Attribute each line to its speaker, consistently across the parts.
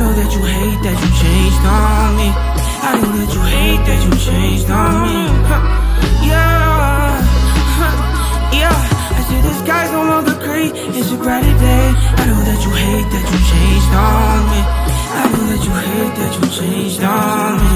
Speaker 1: know that you hate that you changed on me. I know that you hate that you changed on me. Yeah, yeah. I said the sky's no longer gray, it's a brighter day. I know that you hate that you changed on me. I know that you hate that you changed on me.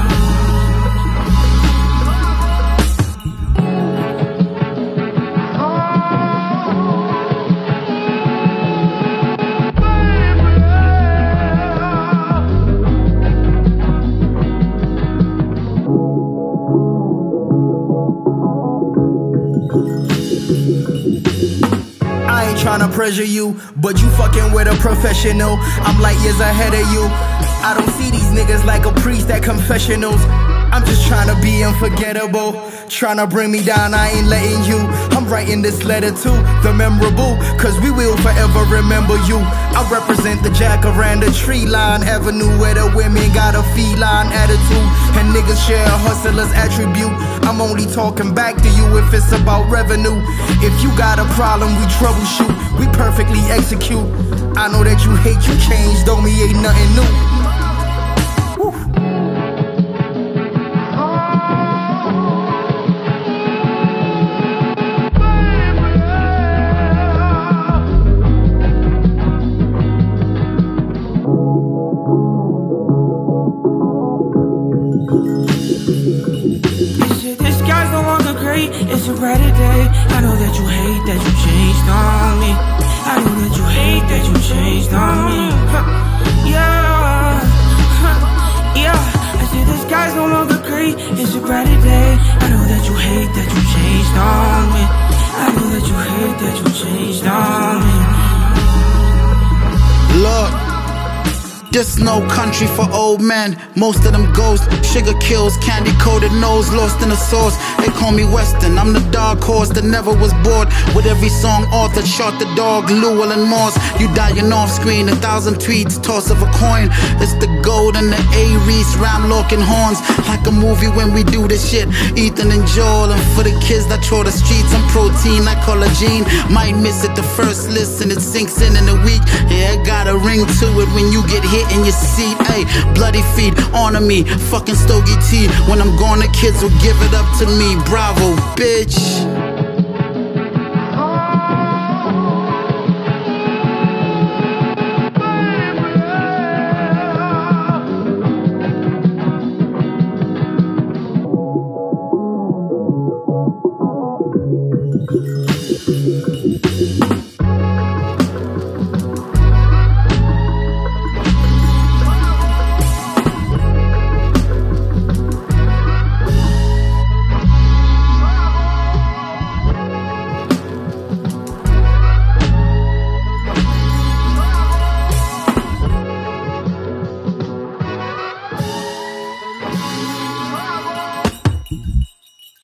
Speaker 2: I ain't tryna pressure you, but you fucking with a professional. I'm light years ahead of you. I don't see these niggas like a priest at confessionals. I'm just tryna be unforgettable. Tryna bring me down, I ain't letting you. I'm writing this letter to the memorable, cause we will forever remember you. I represent the Jacaranda Tree Line Avenue, where the women got a feline attitude and niggas share a hustler's attribute. I'm only talking back to you if it's about revenue. If you got a problem, we troubleshoot, we perfectly execute. I know that you hate, you changed on me, ain't nothing new. Woo.
Speaker 1: The sky's no longer gray, it's a brighter day. I know that you hate that you changed on me. I know that you hate that you changed on me. Yeah, yeah. I said the sky's no longer gray, it's a brighter day. I know that you hate that you changed on me. I know that you hate that you changed on me.
Speaker 3: Look, this no country for old men. Most of them ghosts, sugar kills, candy coated nose, lost in the sauce. They call me Western, I'm the dark horse that never was bored. With every song Arthur shot the dog, Llewellyn Moss. You dying off screen, 1,000 tweets, toss of a coin. It's the gold and the A-Reese, Ramlock and horns. Like a movie when we do this shit, Ethan and Joel. And for the kids that troll the streets, I'm protein like collagen. Might miss it the first listen, it sinks in a week. Yeah, it got a ring to it when you get hit in your seat. Ayy, bloody feet, honor me, fucking Stogie T. When I'm gone, the kids will give it up to me. Bravo, bitch.